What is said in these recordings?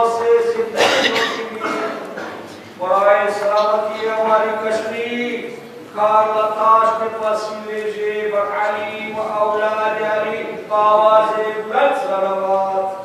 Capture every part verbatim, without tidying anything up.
से सिद्धि बराए सलामती हमारी कश्ती खार लताश के पसीले जे बकाली व औलाद यारी आवाज़े बुलंद सलावत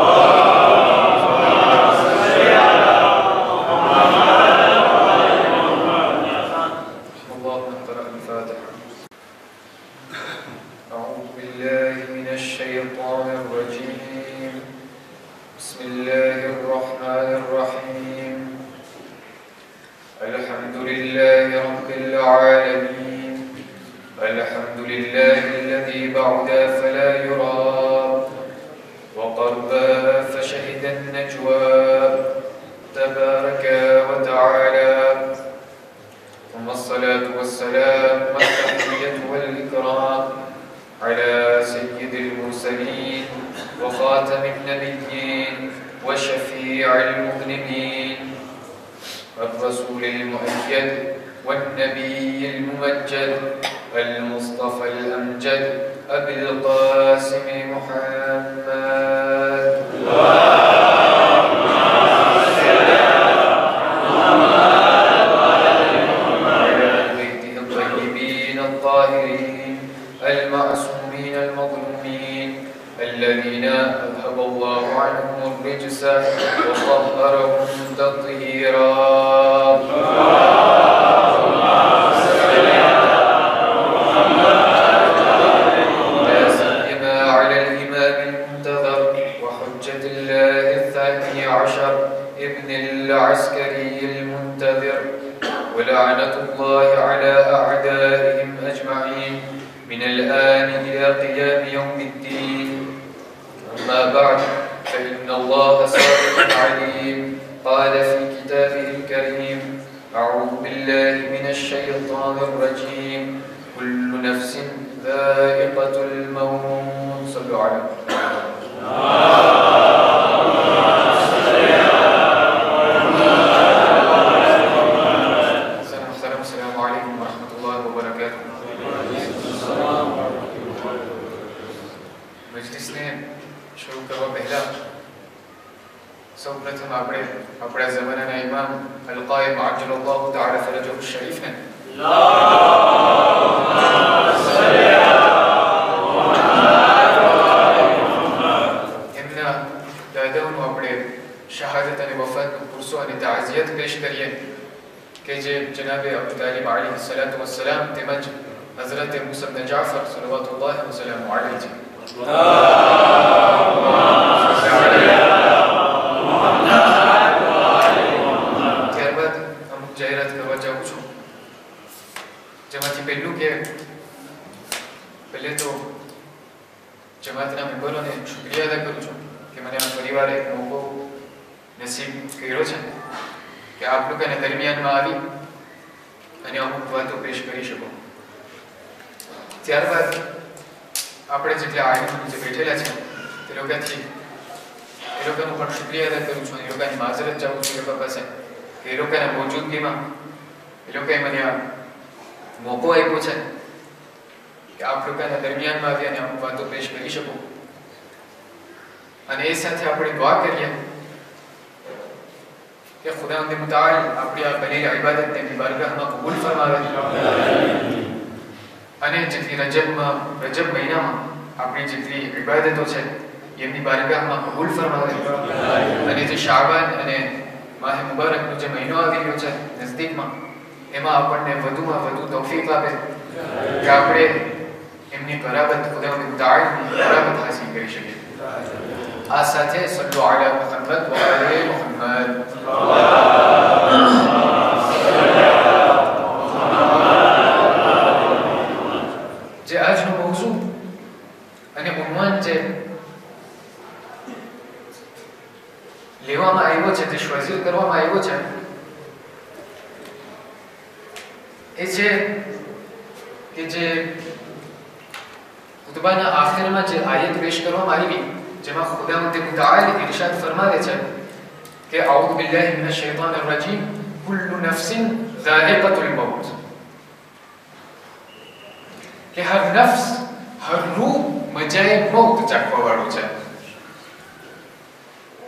कि हर नफ्स हर रूह मजाए मौत चाखवा वाळो छे।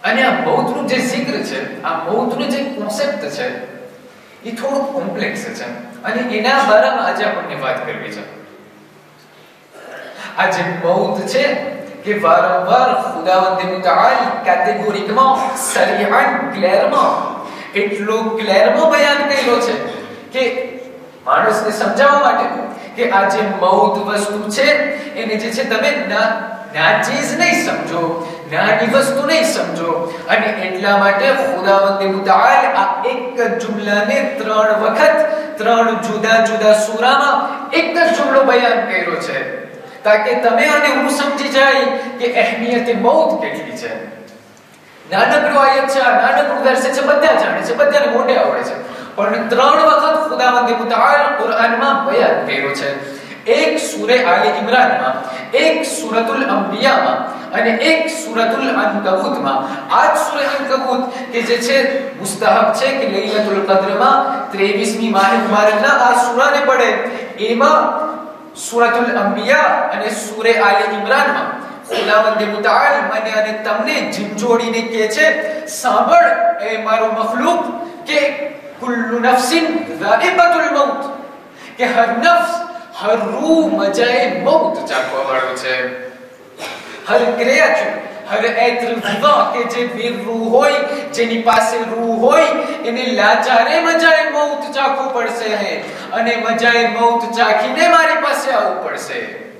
અને આ મૌતનું જે zikr છે, આ મૌતનો જે કોન્સેપ્ટ છે એ થોડું કોમ્પ્લેક્સ છે અને એના બારામાં આજે આપણને વાત કરવી છે. આ જે મૌત છે કે વારંવાર ખુદાવંદ મુતઆલ કેટેગોરિકમાં સરીહાન ક્લિયરમાં એટલો ક્લિયરમાં બયાન કર્યો છે કે માણસને સમજાવવા માટે કે આ જે મૌત વસ્તુ છે એને જે છે તમે ના નાચીજ નહીં સમજો, નાની વસ્તુ નહીં સમજો. અને એટલા માટે ખુદાવંદ મુતઆલ આ એક જ જુમલાને ત્રણ વખત ત્રણ જુદા જુદા સૂરામાં એક જ જુમલો બયાન કર્યો છે તાકે તમે અને હું સમજી જાય કે અહેમિયત મૌત કેટલી છે. નાનકડું આયત છે, આ નાનકડું વર્ષ છે, બધા જાણે છે, બધાને મોઢે આવડે છે, પણ ત્રણ વખત ખુદાવંદ મુતઆલ કુરઆનમાં બયાન કર્યો છે. એક સૂરે આલે ઇમરાનમાં, એક સૂરતુલ અંબિયામાં અને એક સૂરતુલ અનકબૂતમાં. આ સૂરે અનકબૂત કે જે છે મુસ્તહબ છે કે લૈલતુલ કદ્રમાં ત્રેવીસમી માહ મુબારકના આ સૂરાને પડે. એમાં સૂરતુલ અંબિયા અને સૂરે આલે ઇમરાનમાં ખુદાવંદ મુતઆલ મને અને તમને જીંજોડીને કહે છે, સાંભળ એ મારો મખલૂક કે કુલ્લુ નફસિન ઝાઇqatul મૌત, કે હર નફ્સ હર રૂહ મજાએ મૌત ચાખવા વાળો છે. હર ક્રિએચર, હર એત્ર વિવા કે જે બેરૂહ હોય, જેની પાસે રૂહ હોય, એને લાચારે મજાએ મૌત ચાખવું પડશે અને મજાએ મૌત ચાખીને મારી પાસે આવવું પડશે.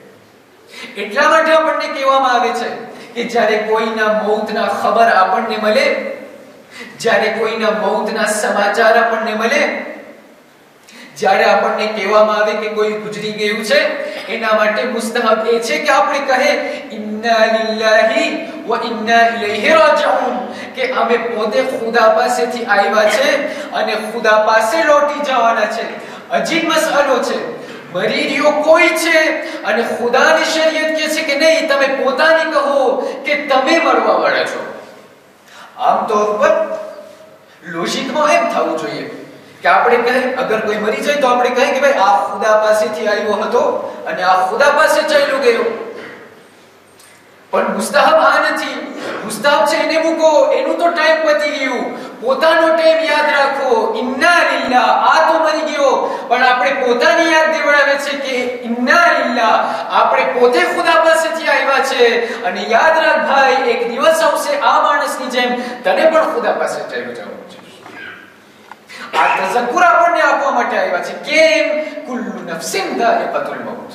એટલા માટે આપણને કહેવામાં આવે છે કે જ્યારે કોઈના મૌતના ખબર આપણને મળે, જ્યારે કોઈના મૌતના સમાચાર આપણને મળે, જ્યારે આપણને કહેવામાં આવે કે કોઈ ગુજરી ગયું છે, એના માટે મુસ્તહબ એ છે કે આપણે કહે ઇન્ના લિલ્લાહી વ ઇન્ના ઇલૈહિ રાજિઉન, કે અમે પોતે ખુદા પાસેથી આવ્યા છે અને ખુદા પાસે લોટી જવાના છે. અજીબ મસલો છે. મરી રહ્યો કોઈ છે અને ખુદાની શરીયત કહે છે કે નહીં, તમે પોતાની કહો કે તમે મરવા વાળા છો. આમ તો પર લોજિકમાં એમ થવું જોઈએ કે આપણે કહે અગર કોઈ મરી જાય તો આપણે કહે કે ભાઈ આ ખુદા પાસેથી આવ્યો હતો અને આ ખુદા પાસે ચાલ્યો ગયો. પણ મુસ્તહબ આ નથી. મુસ્તહબ છે એને મૂકો, એનું તો ટાઈમ પતી ગયું. પોતાનો ટાઈમ યાદ રાખો. ઇન્ના લિલ્લાહ, આ તો મરી ગયો, પણ આપણે પોતાની યાદ દેવડાવે છે કે ઇન્ના લિલ્લાહ, આપણે પોતે ખુદા પાસેથી આવ્યા છે અને યાદ રાખ ભાઈ, એક દિવસ આવશે આ માણસની જેમ તને પણ ખુદા પાસે ચાલ્યો જવું છે. આ તઝક્કુર આપણને આપવા માટે આવ્યા છે. કેમ? કુલ્લુ નફસિન ઝાઇqatul મૌત.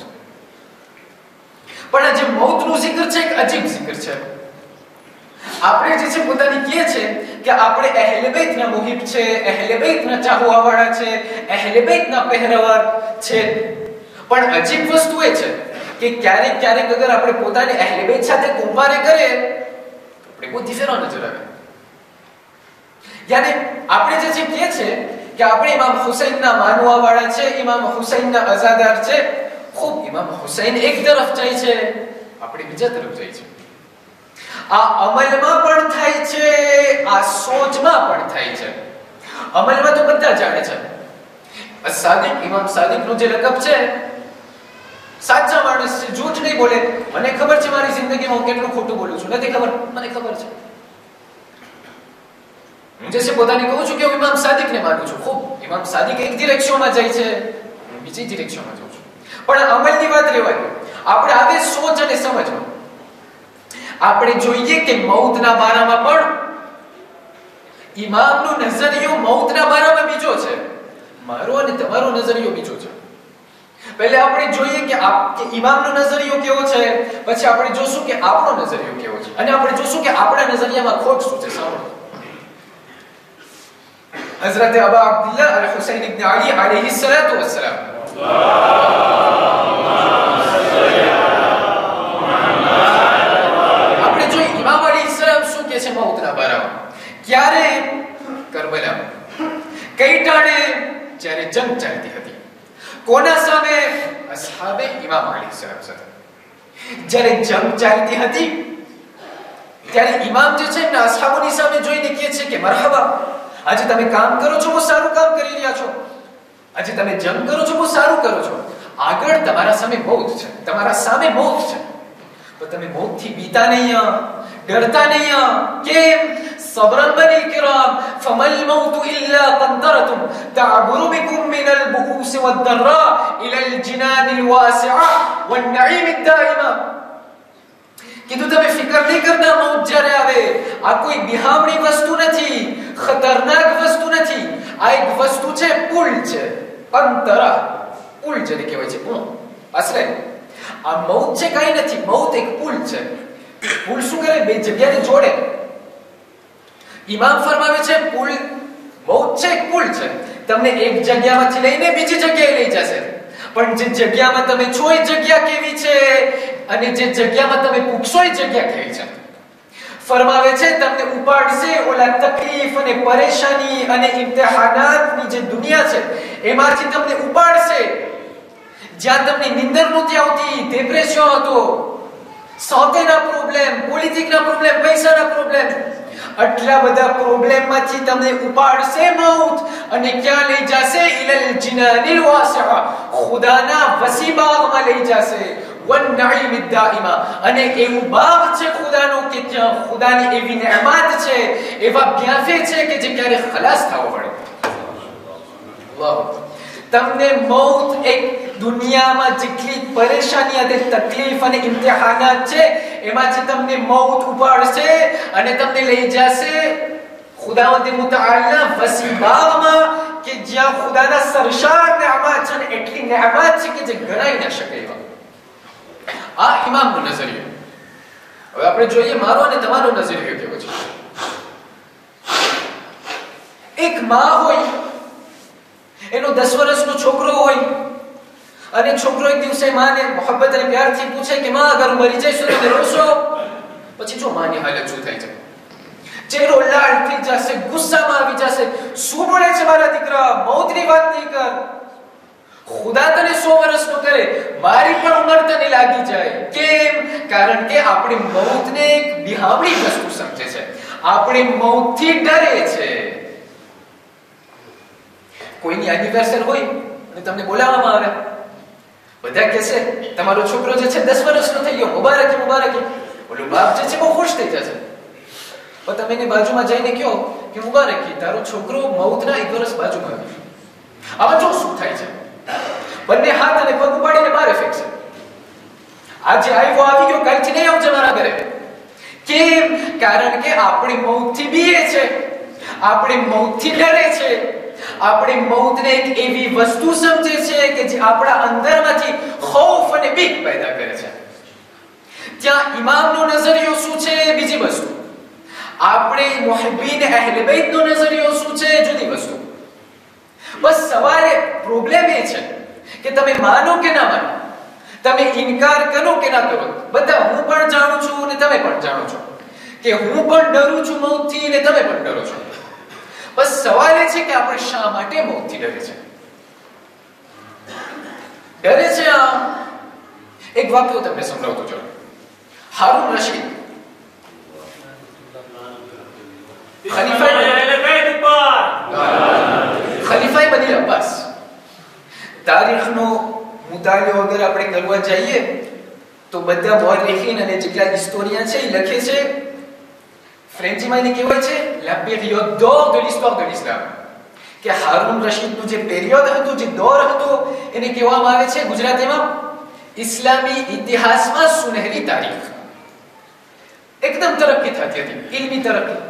પણ આ જે મૌતનું zikr છે એક અજીબ zikr છે. આપણે જે છે પોતાની કહે છે કે આપણે અહેલે બેતના મુહિબ છે, અહેલે બેતના ચાહવા વાળા છે, અહેલે બેતના પહેરવાર છે. પણ અજીબ વસ્તુ એ છે કે ક્યારેક ક્યારેક અગર આપણે પોતાને અહેલે બેત સાથે કમ્પેર કરીએ આપણે બહુ ડિફરન્ટ નજર આવે. યાની આપણે જે છે કહે છે કે આપણે ઇમામ હુસૈનના માનવા વાળા છે, ઇમામ હુસૈનના અઝાદાર છે. ખૂબ ઇમામ હુસૈન એક તરફ જાય છે, આપણે બીજા તરફ જાય છે. આ અમલમાં પણ થાય છે, આ સોચમાં પણ થાય છે. અમલમાં તો બધા જાણે છે. સાદિક, ઇમામ સાદિકનો જે લકબ છે, સાચા માણસ છે, જૂઠ નહીં બોલે. મને ખબર છે મારી જિંદગીમાં હું કેટલું ખોટું બોલું છું, નથી ખબર? મને ખબર છે. હું જે છે પોતાને કહું છું કે હું ઇમામ સાદિકને માનું છું. ખૂબ ઇમામ સાદિક એક ડિરેક્શનમાં જાય છે, હું બીજી ડિરેક્શનમાં જાઉં છું. પણ અમલની વાત રહેવા દો. આપણે આવે સોચ અને સમજમાં. આપણે જોઈએ કે મૌતના બારામાં પણ ઇમામનો નઝરિયો મૌતના બારામાં બીજો છે, મારો અને તમારો નઝરિયો બીજો છે. પહેલે આપણે જોઈએ કે આપ કે ઇમામનો નઝરિયો કેવો છે, પછી આપણે જોશું કે આપણો નઝરિયો કેવો છે અને આપણે જોશું કે આપણા નઝરિયામાં ખોટ શું છે. સાંભળો. હઝરત અબા અબ્દુલ્લાહ અલ હુસૈન ઇબ્ન અલી અલૈહિ સલાતુ વસ્સલામ, આપણે જોઈએ ઇમામ અલી સલામ શું કહે છે મૌતના બારામાં. ક્યારે? કરબલામાં. કઈ ટાણે? જ્યારે જંગ ચાલતી હતી. કોના સામે? અસહાબે ઇમામ અલી સલામ સાથે. જ્યારે જંગ ચાલતી હતી ત્યારે ઇમામ જે છે ને અસહાબોની સામે જોઈને કહે છે કે મરહબા, આજે તમે કામ કરો છો, બહુ સારું કામ કરી રહ્યા છો. આજે તમે જંગ કરો છો, બહુ સારું કરો છો. આગળ તમારા સામે મૌત છે, તમારા સામે મૌત છે. તો તમે મૌતથી બીતા નહીં, ડરતા નહીં. કેમ? صبرا بني كرام فما الموت إلا قنطرة تعبر بكم من البؤوس والضراء إلى الجنان الواسعة والنعيم الدائمة. કીધું તમે ફિકર નહીં કરતા મૌત જ્યારે આવે આ કોઈ બિહામણી વસ્તુ નથી, ખતરનાક વસ્તુ નથી, આ એક વસ્તુ છે, પુલ છે, અંતરા પુલ જેને કહેવાય છે. હું આશરે આ મૌત છે કાઈ નથી, મૌત એક પુલ છે. પુલ શું કરે? બે જગ્યાને જોડે. ઇમામ ફરમાવે છે પુલ મૌત છે એક પુલ છે, તમને એક જગ્યામાંથી લઈને બીજી જગ્યાએ લઈ જશે, પણ જે જગ્યામાં તમે છો એ જગ્યા કેવી છે અને જે જગ્યામાં તમે પૂછશો એ જગ્યા કેવી છે. ફરમાવે છે તમને ઉપાડશે ઓલા તકલીફ અને પરેશાની અને ઇમ્તિહાનાતની જે દુનિયા છે એમાંથી તમને ઉપાડશે, જ્યાં તમને નીંદર નહોતી આવતી, ડિપ્રેશન હતો, સોતેના પ્રોબ્લેમ, પોલિટિકના પ્રોબ્લેમ, પૈસાના પ્રોબ્લેમ, આટલા બધા પ્રોબ્લેમમાંથી તમને ઉપાડશે મૌત અને ક્યાં લઈ જશે? ઇલલ જિનાનિલ વાસિઆ, ખુદાના વસી બાગમાં લઈ જશે. વન નઈમિદ દાઈમા, અને એવું બાગ છે ખુદાનો કે ત્યાં ખુદાની એવી નેમત છે, એવા બ્યાફે છે કે જે ક્યારે ખલાસ થવો પડે. વાહ! તમને મૌત એક દુનિયામાં જેટલી પરેશાની અને તકલીફ અને ઇમ્તિહાનાત છે એમાંથી તમને મૌત ઉપાડશે અને તમને લઈ જશે ખુદાવંદ મુતઆલા વસી બાગમાં કે જ્યાં ખુદાના સરશાર નેમત છે, એટલી નેમત છે કે જે ગણાઈ ન શકે એવા. આ ઇમામનો નઝરિયો. હવે આપણે જોઈએ મારો અને તમારો નઝરિયો કેવો છે. એક માં હોય, એનો દસ વર્ષનો છોકરો હોય અને છોકરો એક દિવસે માને મોહબ્બત અને પ્યારથી પૂછે કે માં અગર હું મરી જઈશ તો તમે રોશો? પછી જો માની હાલત શું થાય છે, ચહેરો લાલ થઈ જશે, ગુસ્સામાં આવી જશે. શું બોલે છે મારા દીકરા, મૌતની વાત નહીં કર, ખુદા તને સો વર્ષનો કરે, મારી પણ ઉંમર તને લાગી જાય. કેમ? કારણ કે આપણે મૌતને એક બિહામણી વસ્તુ સમજે છે, આપણે મૌતથી ડરે છે. કોઈની એનિવર્સરી હોય અને તમને બોલાવવામાં આવે, બધા કહેશે તમારો છોકરો જે છે દસ વર્ષનો થઈ ગયો, મુબારકી મુબારકી. ઓલો બાપ જે છે બહુ ખુશ થઈ જશે, પણ તમે એની બાજુમાં જઈને કહો કે મુબારકી, તારો છોકરો મૌતના એક વર્ષ બાજુમાં આવ્યો. આમાં જો શું થાય છે, બંને હાથ અને પગ ઉપાડીને બહાર ફેંકશે. આજે આવ્યો આવી ગયો, કાલથી નહીં આવજે મારા ઘરે. કેમ? કારણ કે આપણે મૌતથી બીએ છે, આપણે મૌતથી ડરે છે, આપણે મૌતને એક એવી વસ્તુ સમજે છે કે જે આપણા અંદરમાંથી ખૌફ અને બીક પેદા કરે છે. ત્યાં ઇમામનો નઝરિયો શું છે? બીજી વસ્તુ. આપણે મુહિબ્બીન અહેલ બેતનો નઝરિયો શું છે? જુદી વસ્તુ. બસ સવારે પ્રોબ્લેમ એ છે કે તમે માનો કે ના માનો, તમે ઇનકાર કરો કે ના કરો. બધા હું પણ જાણું છું અને તમે પણ જાણો છો કે હું પણ ડરું છું મૌતથી અને તમે પણ ડરો છો. બસ સવાલ એ છે કે આપણે શા માટે મૌતથી ડરે છે? ડરે છે આ એક વાક્ય તમને સમજાવતો છું. હારૂન રશીદ ખલીફા બની અબ્બાસ, તારીખનો મુતાલિયો અગર આપણે કરવા જઈએ તો બધા મુઅર્રિખીન અને જેટલા હિસ્ટોરિયન છે એ લખે છે, ફ્રેન્ચીમાં એને કહેવાય છે la période d'or de l'histoire de l'islam, કે હારૂન રશીદનું જે પિરિયડ હતું, જે દોર હતો, એને કહેવામાં આવે છે ગુજરાતીમાં ઇસ્લામી ઇતિહાસમાં સુનહેરી તારીખ. એકદમ તરક્કી થતી હતી, ઇલ્મી તરક્કી.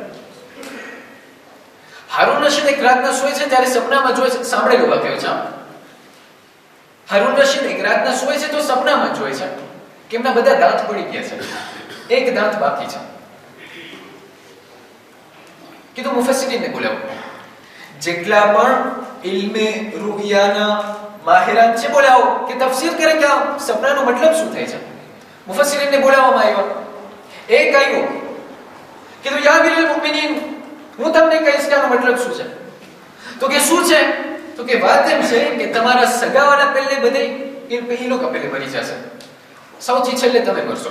હારૂન રશીદ એક રાતના સોય છે ત્યારે સપનામાં જોયે છે, સાંભળેલું વાક્ય છે. હારૂન રશીદ એક રાતના સોય છે તો સપનામાં જોયે છે કે એમના બધા દાંત પડી ગયા છે, એક દાંત બાકી છે. કીધું મુફસ્સિરીનને બોલાવો, જેટલા પણ ઇલ્મે રૂહિયાના માહિરાન છે બોલાવો કે તફસીર કરે કે આ સપનાનો મતલબ શું થાય છે. મુફસ્સિરીનને બોલાવવામાં આવ્યો. એક આવ્યો, કીધું યા અમીરુલ મુમિનીન, હું તમને કહીશ કે આનો મતલબ શું છે. તો કે શું છે? તો કે વાત એમ છે કે તમારા સગાવાના પહેલે બધે એ પહેલો કપેલે મરી જશે, સૌથી છેલ્લે તમે મરશો.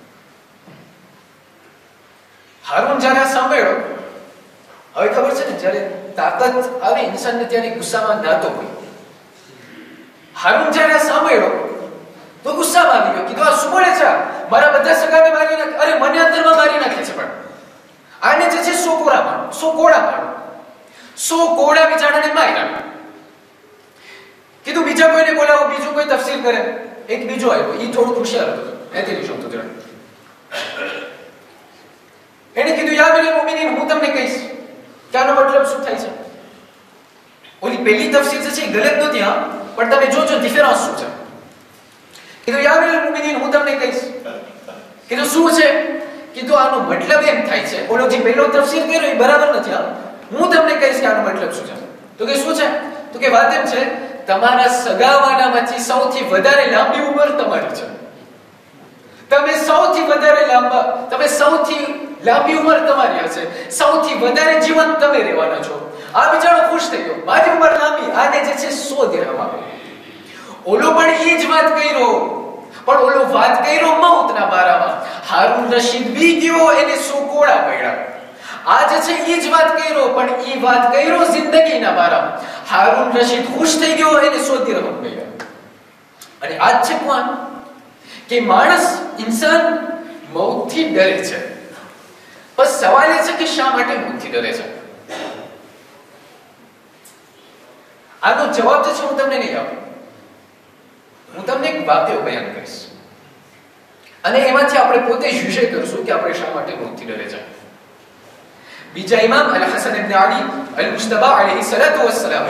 હારૂન જ્યારે સાંભળ્યો, હવે ખબર છે ને જ્યારે તાકાત આવે ઇન્સાનને ત્યારે ગુસ્સામાં નાતો હોય. હારૂન જ્યારે સાંભળ્યો તો ગુસ્સામાં આવી ગયો. કીધું આ શું બોલે છે? મારા બધા સગાને મારી નાખે, અરે મને અંદરમાં મારી નાખે છે, પણ આને જે છે સોપોરામાં સો કોડા મારો, સો કોડા બિચારાને માર્યા. કીધું બીજા કોઈને બોલાવો, બીજું કોઈ તફસીર કરે. એક બીજો આવ્યો, એ થોડું હોશિયાર હતો, એથી શબ્દ જણા. એને કીધું યા અમીરુલ મુમિનીન, હું તમને કહીશ કે આનો મતલબ શું થાય છે. ઓલી પહેલી તફસીર છે એ ગલત નહોતી, હા, પણ તમે જોજો ડિફરન્સ શું છે. કીધું યા અમીરુલ મુમિનીન, હું તમને કહીશ. કીધું શું છે? કીધું આનો મતલબ એમ થાય છે, ઓલો જે પહેલો તફસીર કર્યો એ બરાબર નથી, હા, હું તમને કહીશ કે આનો મતલબ શું છે. તો કે શું છે? તો કે વાત એમ છે, તમારા સગાવાનામાંથી સૌથી વધારે લાંબી ઉંમર તમારી છે. તમે સૌથી વધારે લાંબા, તમે સૌથી લાંબી ઉંમર તમારી હશે, સૌથી વધારે જીવન તમે રહેવાના છો. આ બિચારો ખુશ થઈ ગયો, મારી ઉંમર લાંબી, આને જે છે સો દિરહમ આપો. ઓલો પણ એ જ વાત કર્યો, પણ ઓલો વાત કર્યો મૌતના બારામાં. હારૂન રશીદ બી ગયો, એને સો કોડા પડ્યા. આ જે છે એ જ વાત કર્યો, પણ એ વાત કર્યો જિંદગીના બારામાં. હારૂન રશીદ ખુશ થઈ ગયો, એને સો દિરહમ મળ્યા. અને આજ છે કોણ કે માણસ, ઇન્સાન મૌતથી ડરે છે. બસ સવાલ એ છે કે શા માટે મૌતથી ડરે છે. આનો જવાબ જે છે હું તમને નહીં આપું, હું તમને એક વાક્ય બયાન કરીશ અને એમાંથી આપણે પોતે જ વિષય કરશું કે આપણે શા માટે મૌતથી ડરે છે. બીજા ઇમામ અલ હસન ઇબ્ન અલી અલ મુજ્તબા અલૈહિ સલાતુ વસ્સલામ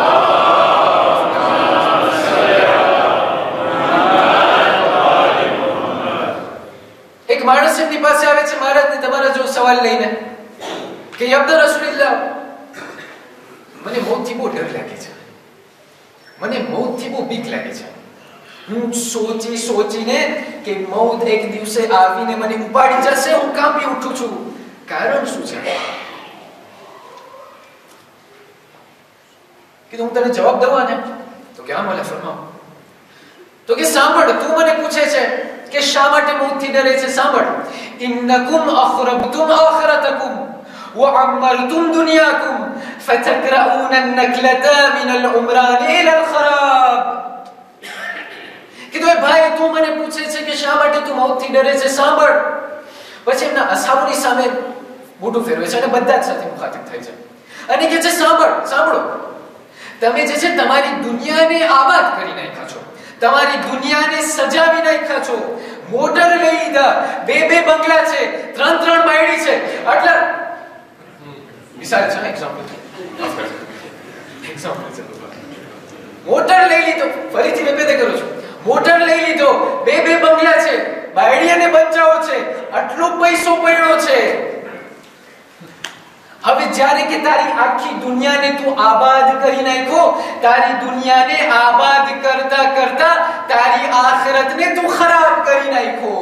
એક માણસ એમની પાસે આવે છે મહારાજને તમારા જો સવાલ લઈને કે યબ્ન રસૂલિલ્લાહ, મને મૌતથી બહુ ડર લાગે છે, મને મૌતથી બહુ બીક લાગે છે. હું સોચી સોચીને કે મૌત એક દિવસે આવીને મને ઉપાડી જશે, હું કાંપી ઉઠું છું. કારણ શું છે? કીધું હું તને જવાબ દઉં ને. તો કે હા મોલા ફરમાવો. તો કે સાંભળ, તું મને પૂછે છે કે શા માટે મૌતથી ડરે છે. સાંભળ, ઇન્નકુમ અખરબતુમ આખિરતકુમ وعمرتم دنياكم فتقرؤون النكلة من العمران إلى الخراب. કીધું ભાઈ તું મને પૂછે છે કે શા માટે તું મૌતથી ડરે છે. સાંભળ. પછી એમના અસહાબોની સામે મોઢું ફેરવે છે અને બધા જ સાથે મુખાતિબ થાય છે અને કહે છે સાંભળ, સાંભળો, તમે જે છે તમારી દુનિયાને આબાદ કરી નાખ્યા છો, તમારી દુનિયાને સજાવી નાખ્યા છો, મોટર લઈ લીધા, બે બે બંગલા છે, ત્રણ ત્રણ બાયડી છે. આટલા મિસાલ છે, એક્ઝામ્પલ છે, એક્ઝામ્પલ છે. મોટર લઈ લીધો, ફરીથી વેપેદે કરું છું, મોટર લઈ લીધો, બે બે બંગલા છે, બાયડી અને બચ્ચાઓ છે, આટલો પૈસો પડ્યો છે. હવે જ્યારે કે તારી આખી દુનિયાને તું આબાદ કરી નાખ્યો, તારી દુનિયાને આબાદ કરતા કરતા તારી આખિરતને તું ખરાબ કરી નાખ્યો.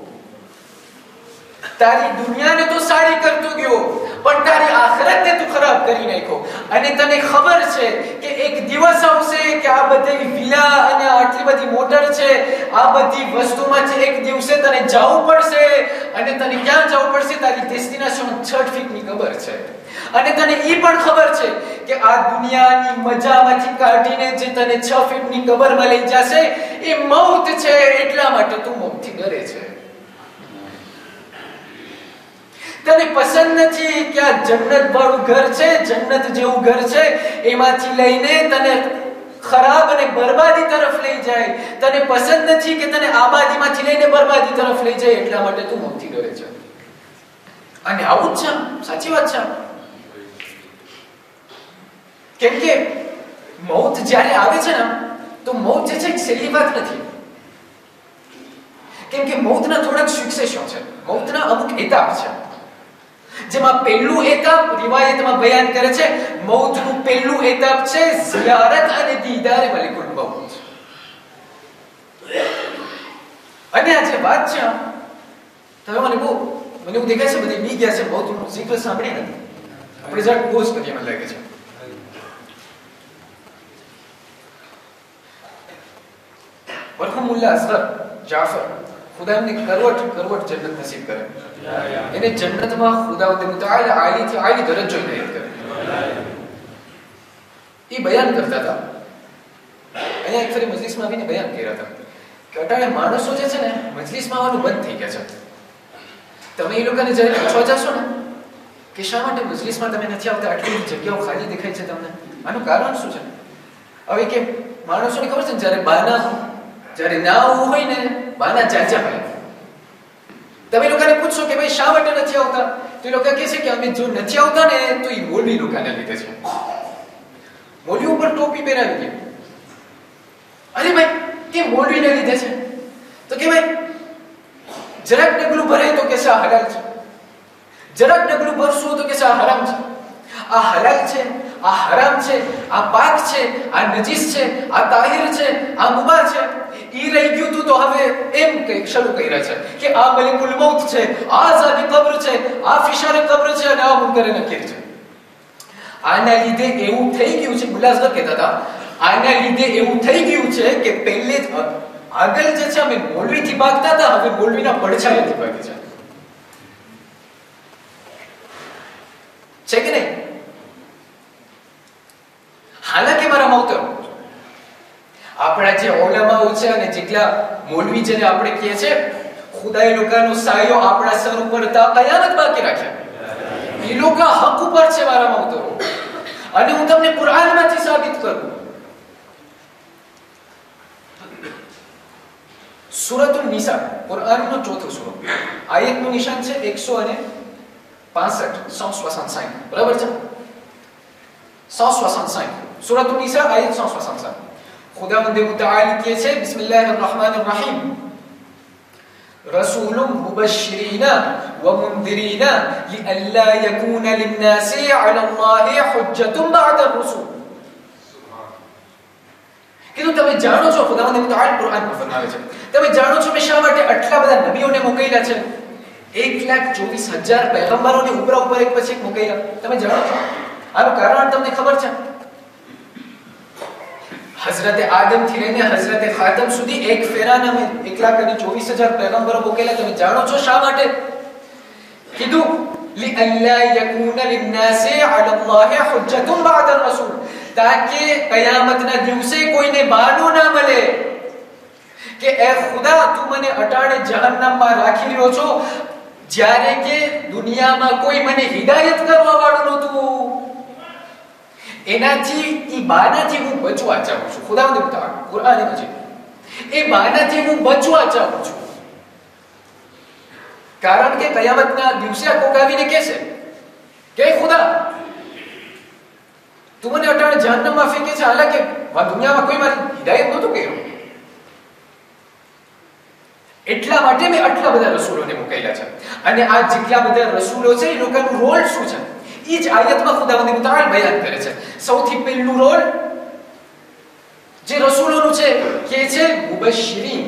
તારી દુનિયાને તો સારી કરતો ગયો, પણ તારી આખિરતને તું ખરાબ કરી નાખ્યો. અને તને ખબર છે કે એક દિવસ આવશે કે આ બધી વિલા અને આટલી બધી મોટર છે, આ બધી વસ્તુમાંથી એક દિવસે તને જવું પડશે. અને તને ક્યાં જવું પડશે? તારી ડેસ્ટિનેશન છ ફીટની કબર છે. અને તને એ પણ ખબર છે કે આ દુનિયાની મજામાંથી કાઢીને જે તને છ ફીટની કબરમાં લઈ જશે એ મૌત છે. એટલા માટે તું મૌતથી ડરે છે. તને પસંદ નથી કે આ જન્નત વાળું ઘર છે, જન્નત જેવું ઘર છે, એમાંથી લઈને તને ખરાબ અને બરબાદી તરફ લઈ જાય. તને પસંદ નથી કે તને આબાદીમાંથી લઈને બરબાદી તરફ લઈ જાય. એટલા માટે તું મૌતથી ડરે છે. અને આવું જ છે, સાચી વાત છે. કેમ કે મૌત જ્યારે આવે છે ને, તો મૌત જે છે સહેલી વાત નથી. કેમ કે મૌતના થોડાક સુક્સેશન છે, મૌતના અમુક એતાપ છે. જેમાં પહેલું એતાપ રિવાયતમાં બયાન કરે છે, મૌતનું પહેલું એતાપ છે ઝિયારત અને દીદાર મલિકુલ મૌત. અને આ જે વાત છે, તમે મને બહુ મને એવું દેખાય છે બધી બી ગયા છે મૌતનું zikr સાંભળી નથી. આપણે જરા પોઝ કરીએ, મને લાગે છે. મરહુમ મુલ્લા અસગર જાફર, ખુદા એમને કરવટ કરવટ જન્નત નસીબ કરે, એને જન્નતમાં ખુદાવંદ મુતઆલ આલી થી આલી દરજ્જો ઇનાયત કરે. એ બયાન કરતા હતા, અહીંયા એક ફરી મજલિસમાં આવીને બયાન કર્યા હતા કે અટાણે માણસો જે છે ને મજલિસમાં આવવાનું બંધ થઈ ગયા છે. તમે એ લોકોને જ્યારે પૂછવા જશો ને કે શા માટે મજલિસમાં તમે નથી આવતા, આટલી જગ્યાઓ ખાલી દેખાય છે તમને? આનું કારણ શું છે? હવે કે માણસોને ખબર છે ને, જ્યારે બાના જ્યારે ના આવવું હોય ને, બાના જાજા હોય. તમે લોકોને પૂછશો કે ભાઈ શા માટે નથી આવતા, તો એ લોકો કહે છે કે અમે જો નથી આવતા ને તો એ મોલવી લોકોને લીધે છે. મોલવી ઉપર ટોપી પહેરાવી દે. અરે ભાઈ કે મોલવીને લીધે છે, તો કે ભાઈ જરાક ડગલું ભરે તો કે આ હલાલ છે, જરાક ડગલું ભરશું તો કે આ હરામ છે. આ હલાલ છે, આ હરામ છે, આ પાક છે, આ નજીસ છે, આ તાહિર છે, આ મુબાહ છે. ઈ રહી ગયું તું તો હવે એમ કઈ શરૂ કર્યા છે કે આ મલિકુલ મૌત છે, આ અઝાબી કબ્ર છે, આ ફિશારે કબ્ર છે અને આ મુનકરે નકીર છે. આના લીધે એવું થઈ ગયું છે, મુલાઝર કહેતા હતા, આના લીધે એવું થઈ ગયું છે કે પહેલે જ આગળ જે છે અમે મોલવીથી ભાગતા હતા, હવે મોલવીના પડછાયાથી ભાગી છે. છે કે નહીં? હાલાકી મારા મૌતર આપણા જે ઓલામાઓ છે અને જેટલા મોલવી જેને આપણે કહીએ છે, ખુદાએ લોકોનો સાયો આપણા સર ઉપર તા કયામત બાકી રાખ્યા. એ લોકો હક ઉપર છે મારા મૌતરો, અને હું તમને કુરાનમાંથી સાબિત કરું. સૂરતુન નિસા કુરાનનો ચોથો સૂરો, આયતનું નિશાન છે એકસો અને પાસઠ, સો સોixante-cinq, બરાબર છે? સો સોixante-cinq સૂરતુન નિસા આયત સો સોixante-cinq. खुदावंद मुतआल के छे बिस्मिल्लाहिर रहमानिर रहीम रसूलुम मुबश्शिरीना व मुंदिरीना लिअल्ला यकूना लिन्नासि अला अल्लाहि हुज्जतुन बa'da ar-rusul. કીધું તમે જાણો છો, ખુદાવંદ મુતઆલ કુરાનમાં ફરમાવે છે, તમે જાણો છો કે શા માટે આટલા બધા નબીઓને મોકલ્યા છે? એક લાખ ચોવીસ હજાર પૈગંબરોને ઉપર ઉપર એક પછી એક મોકલ્યા. તમે જાણો છો આનું કારણ? તમને ખબર છે? હઝરત આદમ થી લઈને હઝરત ખાતમ સુધી એક ફેરાના મેં એક લાખ અને ચોવીસ હજાર પૈગંબરો મોકલ્યા. તમે જાણો છો શા માટે? કીધું લિઅલ્લા યકૂના લિન્નાસી અલા અલ્લાહ હુજ્જતુન બa'da ar-રસૂલ, તાકે કયામતના દિવસે કોઈને બહાનું ના મળે કે એ ખુદા તું મને અટાણે જહન્નમમાં રાખી રહ્યો છો, જ્યારે કે દુનિયામાં કોઈ મને હિદાયત કરવા વાળું નહોતું. એનાથી ઈ બાનાથી હું બચવા ચાહું છું. ખુદાવંદ મુતઆલ કુરાન મજીદ એ બાનાથી હું બચવા ચાહું છું, કારણ કે કયામતના દિવસે કોક આવીને કહેશે કે ખુદા તું મને અટાણે જહન્નમમાં ફેંકે છે, હાલાકે આ દુનિયામાં કોઈ મારી હિદાયત નહોતું કર્યું. એટલા માટે મેં આટલા બધા રસૂલોને મોકલ્યા છે. અને આ જેટલા બધા રસૂલો છે એ લોકોનું રોલ શું છે ઈ જ આયતમાં ખુદાવંદ મુતઆલ બયાન કરે છે. સૌથી પહેલું રોલ જે રસૂલોનું છે કે છે મુબશ્શિરીન.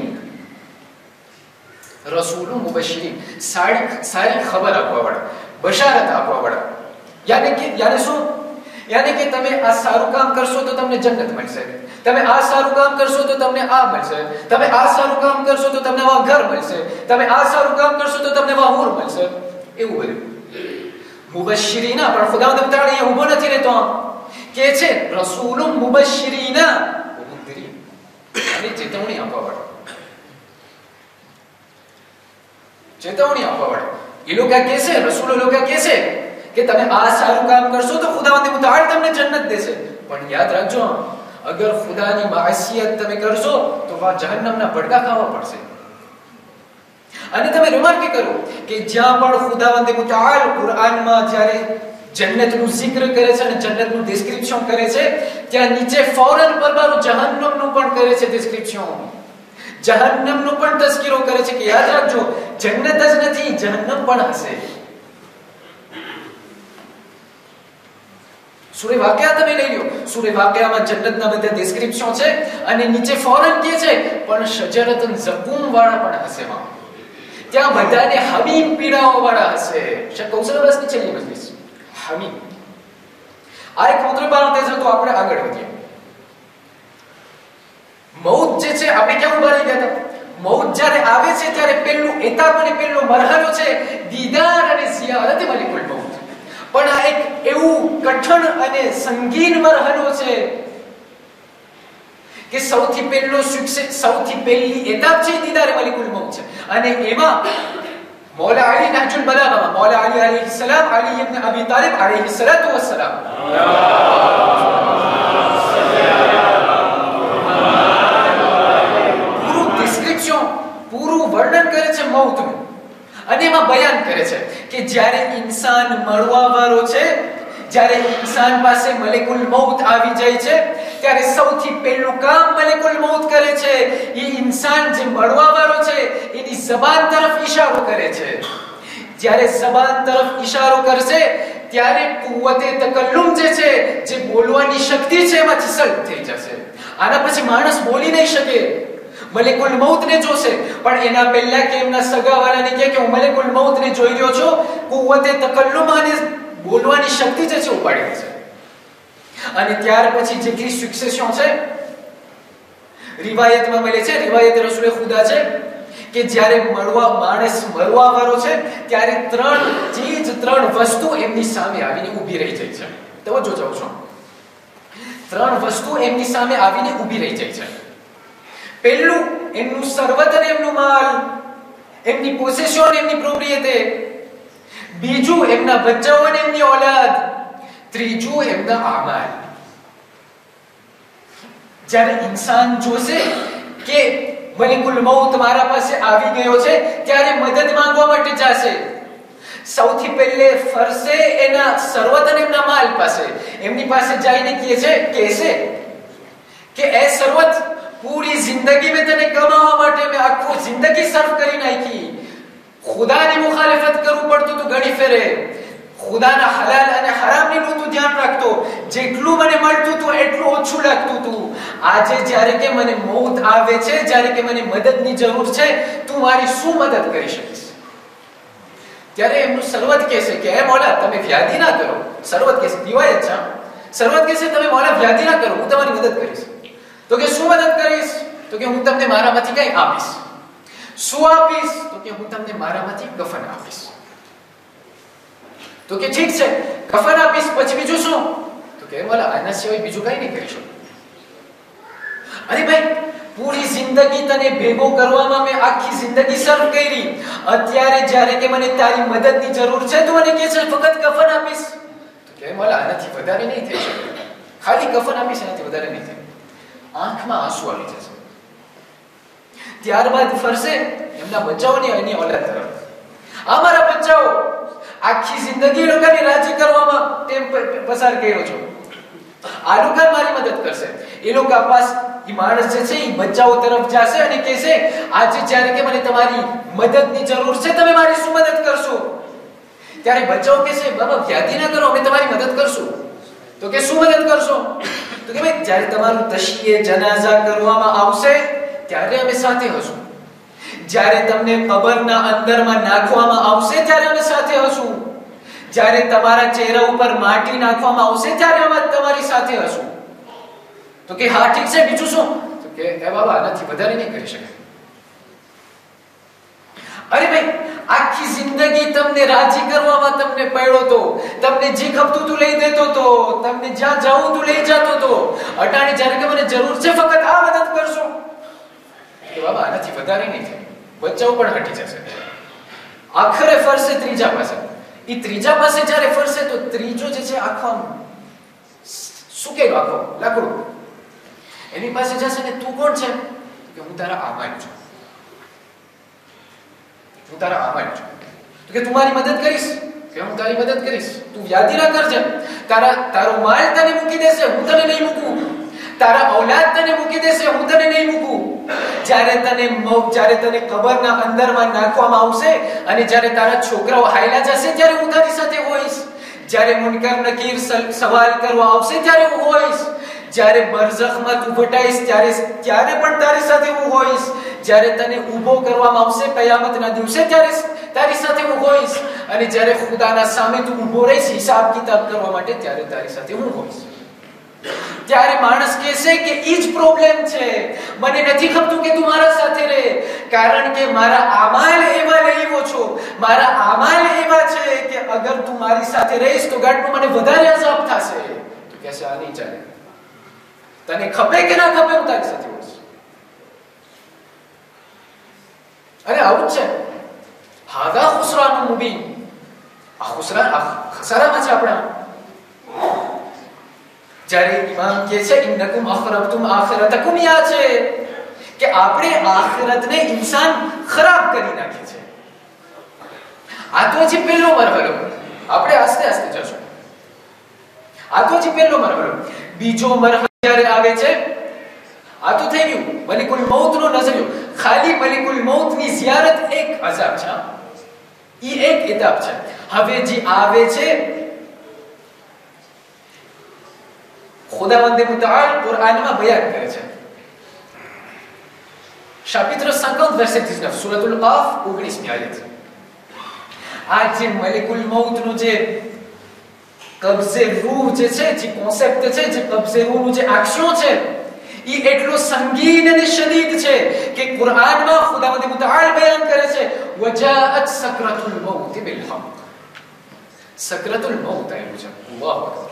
રસૂલો મુબશ્શિરીન સારી સારી ખબર આપવા વાળા, બશારત આપવા વાળા. યાની કે યાની શું? યાની કે તમે આ સારું કામ કરશો તો તમને જન્નત મળશે, તમે આ સારું કામ કરશો તો તમને આ મળશે, તમે આ સારું કામ કરશો તો તમને આ ઘર મળશે, તમે આ સારું કામ કરશો તો તમને આ હુર મળશે. એવું બધું મુબશ્શિરીના. પણ ખુદાવંદ મુતઆલ અહીંયા ઊભો નથી રહેતો, કે છે રસૂલુમ મુબશ્શિરીના વ મુંદિરીન, અને ચેતવણી આપવા વાળા, ચેતવણી આપવા વાળા. એ લોકો કહે છે, રસૂલો લોકો કહે છે કે તમે આ સારું કામ કરશો તો ખુદાવંદ મુતઆલ તમને જન્નત દેશે. પણ યાદ રાખજો, અગર ખુદાની માસિયત તમે કરશો તો વા જહન્નમના ભડકા ખાવા પડશે. અને તમે રિમાર્ક કરો કે જ્યાં પણ ખુદાવંદ મુતઆલ કુરાનમાં જ્યારે જન્નતનું zikr કરે છે અને જન્નતનું ડિસ્ક્રિપ્શન કરે છે, ત્યાં નીચે ફૌરન પરબારો જહન્નમનું પણ કરે છે ડિસ્ક્રિપ્શન, જહન્નમનું પણ તઝકીરો કરે છે કે યાદ રાખજો જન્નત જ નથી, જહન્નમ પણ હશે. સૂરે વાકિયા તમે લઈ લો, સૂરે વાકિયામાં જન્નતના બધા ડિસ્ક્રિપ્શન છે અને નીચે ફૌરન કહે છે પણ શજરતુન ઝકૂમ વાળા પણ હશે. માં ત્યાં બધાને હમીમ પીડાવા વાળા હશે. કૌશલ વર્ષની છેલ્લી મજલિસ હમીમ. આ એક મોટો પારંતેસ હતો, આપણે આગળ વધીએ. મૌત જે છે આપણે કેમ ઉભા રહી ગયા હતા? મૌત જ્યારે આવે છે ત્યારે પહેલું એતાપ અને પહેલો મરહલો છે દીદાર અને ઝિયારત મલિકુલ મૌત. પણ આ એક એવું કઠણ અને સંગીન મરહલો છે કે સૌથી પહેલો સૌથી પહેલી એતાપ છે દીદાર મલિકુલ મૌત છે. અને એમાં मौला अली नहजुल बलागा में मौला अली अलैहि सलाम अली इब्न अबी तालिब अलैहि सलातु वस्सलाम પૂરું ડિસ્ક્રિપ્શન પૂરું વર્ણન કરે છે મૌતનું અને એમાં બયાન કરે છે કે જ્યારે ઇન્સાન મરવાવાળો છે, જ્યારે ઇન્સાન પાસે મલેકુલ મૌત આવી જાય છે, ત્યારે સૌથી પહેલું કામ મલેકુલ મૌત કરે છે એ ઇન્સાન જે મરવાવાળો છે એની જબાન તરફ ઈશારો કરે છે. જ્યારે જબાન તરફ ઈશારો કરશે ત્યારે કુવતે તકલ્લુમ જે છે, જે બોલવાની શક્તિ છે એમાંથી સલ્બ થઈ જશે. આના પછી માણસ બોલી નહીં શકે, મલેકુલ મૌતને જોશે, પણ એના પહેલા કે એમના સગાવાળાને કહે કે હું મલેકુલ મૌતને જોઈ રહ્યો છું, કુવતે તકલ્લુમ અને બોલવાની શક્તિ જે છે ઉપાડી દેશે. અને ત્યાર પછી જેટલી સુક્સેશન છે રિવાયતમાં મળે છે, રિવાયત રસૂલે ખુદા છે કે જ્યારે મરવા માણસ મરવા વાળો છે ત્યારે ત્રણ ચીજ ત્રણ વસ્તુ એમની સામે આવીને ઊભી રહી જાય છે. તવજ્જો જાવ છો, ત્રણ વસ્તુ એમની સામે આવીને ઊભી રહી જાય છે. પહેલું એમનું સર્વત અને એમનું માલ, એમની પોસેશન, એમની પ્રોપર્ટી. બીજું એમના બચ્ચાઓ અને એમની औलाद. ત્રીજું એમના આમાલ. જ્યારે ઇન્સાન જોશે કે મલિકુલ મૌત મારા પાસે આવી ગયો છે ત્યારે મદદ માંગવા માટે જશે. સૌથી પહેલે ફરશે એના સર્વત અને એમના માલ પાસે. એમની પાસે જઈને કહે છે કહેશે કે એ સર્વત, પૂરી જિંદગી મેં તને કમાવા માટે મેં આખું જિંદગી સર્વ કરી નાખી. ખુદાની મુખાલફત કરવું પડતું તું ઘણી ફેરે, ખુદાના હલાલ અને હરામની નું ધ્યાન રાખતો, જેટલું મને મળતું તું એટલું ઓછું લાગતું તું. આજે જ્યારે કે મને મૌત આવે છે, જ્યારે કે મને મદદની જરૂર છે, તું મારી શું મદદ કરી શકીશ? ત્યારે એમનું સર્વત કહેશે કે હે મૌલા તમે વ્યાધિ ના કરો. સર્વત કહેશે, રિવાયત છે, સર્વત કહેશે તમે મૌલા વ્યાધિ ના કરો, હું તમારી મદદ કરીશ. તો કે શું મદદ કરીશ? તો કે હું તમને મારામાંથી કંઈ આપીશ. શું આપીશ? તો કે હું તમને મારામાંથી કફન આપીશ. તો કે ઠીક છે, કફન આપીશ, પછી બીજું શું? તો કે મૌલા આના સિવાય બીજું કંઈ નહીં કરી શકું. અરે ભાઈ, પૂરી જિંદગી તને ભેગો કરવામાં મેં આખી જિંદગી સર્વ કરી, અત્યારે જ્યારે કે મને તારી મદદની જરૂર છે તું મને કહે છે ફક્ત કફન આપીશ. તો કે મૌલા આનાથી વધારે નહીં થઈ શકે, ખાલી કફન આપીશ, એનાથી વધારે નહીં થાય. આંખમાં આંસુ આવી જશે. ત્યારબાદ ફરશે એમના બચ્ચાઓની અને औलाद તરફ. અમારા બચ્ચાઓ, આખી જિંદગી લોકોને રાજી કરવામાં તેમ પસાર કર્યો છો, આ લોકો મારી મદદ કરશે. એ લોકો પાસ ઈ માણસ જે છે એ બચ્ચાઓ તરફ જશે અને કહેશે આજે જ્યારે કે મને તમારી મદદની જરૂર છે તમે મારી શું મદદ કરશો? ત્યારે બચ્ચાઓ કહેશે બાબા વ્યાધિ ના કરો, અમે તમારી મદદ કરશું. તો કે શું મદદ કરશો? તો કે ભાઈ જ્યારે તમારું તશીએ જનાઝા કરવામાં આવશે ત્યારે અમે સાથે હશું, જ્યારે તમને કબરના અંદરમાં નાખવામાં આવશે ત્યારે અમે સાથે હશું, જ્યારે તમારા ચહેરા ઉપર માટી નાખવામાં આવશે ત્યારે અમે તમારી સાથે હશું. તો કે હા ઠીક છે, બીજું શું? તો કે એ બાબા આનાથી વધારે નહીં કરી શકે. અરે ભાઈ, આખી જિંદગી તમને રાજી કરવામાં તમને પડ્યો તો, તમને જે ખપતું તું લઈ દેતો તો, તમને જ્યાં જાવું તું લઈ જતો તો, અટાણે જ્યારે કે મને જરૂર છે ફક્ત આ મદદ કરશો. કે બાબા આનાથી વધારે નહીં થાય. બચ્ચાઓ પણ હટી જશે. આખરે ફરશે ત્રીજા પાસે. એ ત્રીજા પાસે જ્યારે ફરશે તો ત્રીજો જે છે આખો સુકેલો આખો લાકડું એની પાસે જશે ને તું કોણ છે? કે હું તારા આમાલ છું, હું તારા આમાલ છું. તો કે તું મારી મદદ કરીશ? કે હું તારી મદદ કરીશ. તું વ્યાધિ ના કરજે, તારા તારો માલ તને મૂકી દેશે, હું તને નહીં મૂકું. તારા औलाद તને મૂકી દેશે, હું તને નહીં મૂકું. જ્યારે તને જ્યારે તને કબરના અંદરમાં નાખવામાં આવશે અને જ્યારે તારા છોકરાઓ હાયલા જશે ત્યારે હું તારી સાથે હોઈશ. જ્યારે મુનકર નકીર સવાલ કરવા આવશે ત્યારે હું હોઈશ. જ્યારે બરઝખમાં તું વટાઈશ ત્યારે ત્યારે પણ તારી સાથે હું હોઈશ. જ્યારે તને ઊભો કરવામાં આવશે કયામતના દિવસે ત્યારે તારી સાથે હું હોઈશ. અને જ્યારે ખુદાના સામે તું ઊભો રહીશ હિસાબ કિતાબ કરવા માટે ત્યારે તારી સાથે હું હોઈશ. ત્યારે માણસ કહેશે કે ઈ જ પ્રોબ્લેમ છે, મને નથી ખપતું કે તું મારા સાથે રહે, કારણ કે મારા આમાલ એવા લેવો છો, મારા આમાલ એવા છે કે અગર તું મારી સાથે રહીશ તો ગાંઠમાં મને વધારે અઝાબ થશે. તો કહેશે આ નહીં ચાલે, તને ખપે કે ના ખપે હું તારી સાથે હોઈશ. અરે આવું છે, હાદા ખુસરાન મુબીન, આ ખુસરાન આ ખસારામાં છે આપણા. જ્યારે ઇમામ કહે છે ઇન્નકુમ અખરબતુમ આખિરતકુમ, યા છે કે આપણે આખિરતને ઇન્સાન ખરાબ કરી નાખી છે. આ તો હજી પહેલો મરહલો, આપણે આસ્તે આસ્તે જશું. આ તો હજી પહેલો મરહલો. બીજો મરહલો જ્યારે આવે છે, આ તો થઈ ગયું મલિકુલ મૌત નો નઝરિયો. ખાલી મલિકુલ મૌત ની ઝિયારત એક અઝાબ છે, ઈ એક ઇતાબ છે. હવે જે આવે છે ખુદાવંદ મુતઆલ કુરઆનમાં બયાન કરે છે. chapitre cinquante verset dix-neuf, સૂરતુલ કાફ ઓગણીસમી આયત. આ જે મલિકુલ મૌત નું જે કબ્ઝે રૂહ જે છે, જે કોન્સેપ્ટ છે, જે કબ્ઝે રૂહ નું જે એક્શન છે, ઈ એટલો સંગીન અને શદીદ છે કે કુરઆનમાં ખુદાવંદ મુતઆલ બયાન કરે છે વજાઅત સકરતુલ મૌત બિલ હક. સકરતુલ મૌત આવ્યું છે. અલ્લાહુ અકબર.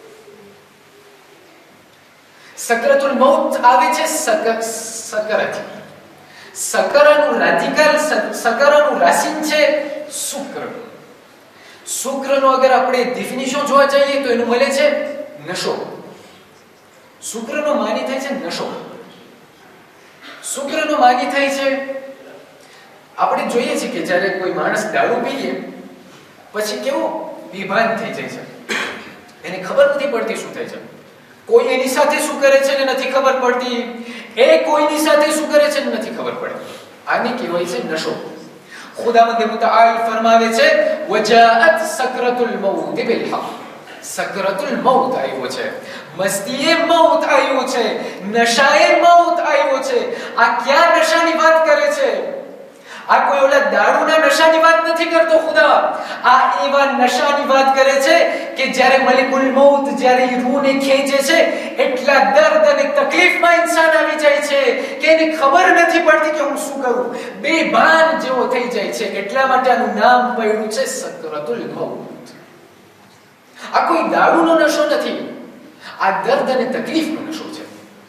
સકરતુલ મૌત આવે છે સકર સકરથી. સકરનું રાધિકલ સકરનું રાસિન છે શુક્ર. શુક્રનો અગર આપણે ડેફિનિશન જોવા જઈએ તો એનું મળે છે નશો. શુક્રનો માની થાય છે નશો. શુક્રનો માની થાય છે, આપણે જોઈએ છીએ કે જ્યારે કોઈ માણસ દારૂ પીએ પછી કેવું બેભાન થઈ જાય છે, એને ખબર નથી પડતી શું થાય છે. કોઈ એની સાથે શું કરે છે ને નથી ખબર પડતી, એ કોઈની સાથે શું કરે છે ને નથી ખબર પડતી. આને કહેવાય છે નશો. ખુદાવંદ મુતઆલ ફરમાવે છે વજાઅત સકરતુલ મૌત બિલ હક. સકરતુલ મૌત આવ્યો છે, મસ્તીએ મૌત આવ્યો છે, નશાએ મૌત આવ્યો છે. આ ક્યાં નશાની વાત કરે છે? આ કોઈ ઓલા દારૂના નશાની વાત નથી કરતો ખુદા. આ એવા નશાની વાત કરે છે કે જ્યારે મલિકુલ મૌત જ્યારે રૂહને ખેંચે છે, એટલા દર્દ અને તકલીફમાં ઇન્સાન આવી જાય છે કે એને ખબર નથી પડતી કે હું શું કરું. બેભાન જેવો થઈ જાય છે. એટલા માટે આનું નામ પડ્યું છે સકરતુલ મૌત. આ કોઈ દારૂનો નશો નથી, આ દર્દ અને તકલીફનો નશો છે.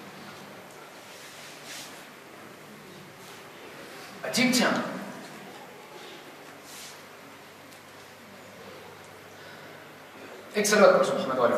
અજીબ છે. એક સલાત કરશો મોહમ્મદ વાલે.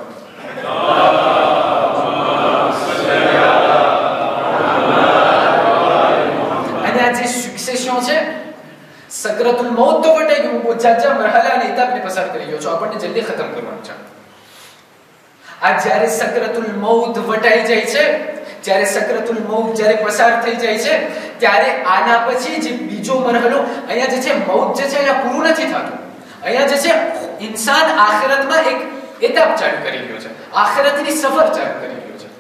અને આ જે સુક્સેશન છે સકરતુલ મૌત તો વટાઈ ગયું. બહુ જાજા મરહલા અને ઇતાબને પસાર કરી ગયો છો, આપણને જલ્દી ખતમ કરવાનું છે. આ જ્યારે સકરતુલ મૌત વટાઈ જાય છે, જ્યારે સકરતુલ મૌત જ્યારે પસાર થઈ જાય છે, ત્યારે આના પછી જે બીજો મરહલો અહીંયા જે છે મૌત જે છે અહીંયા પૂરું નથી થતું. અહીંયા જે છે ઇન્સાન આખિરતમાં એક ઇતાબ ચાલુ કરી રહ્યો છે, આખિરતની સફર ચાલુ કરી રહ્યો છે.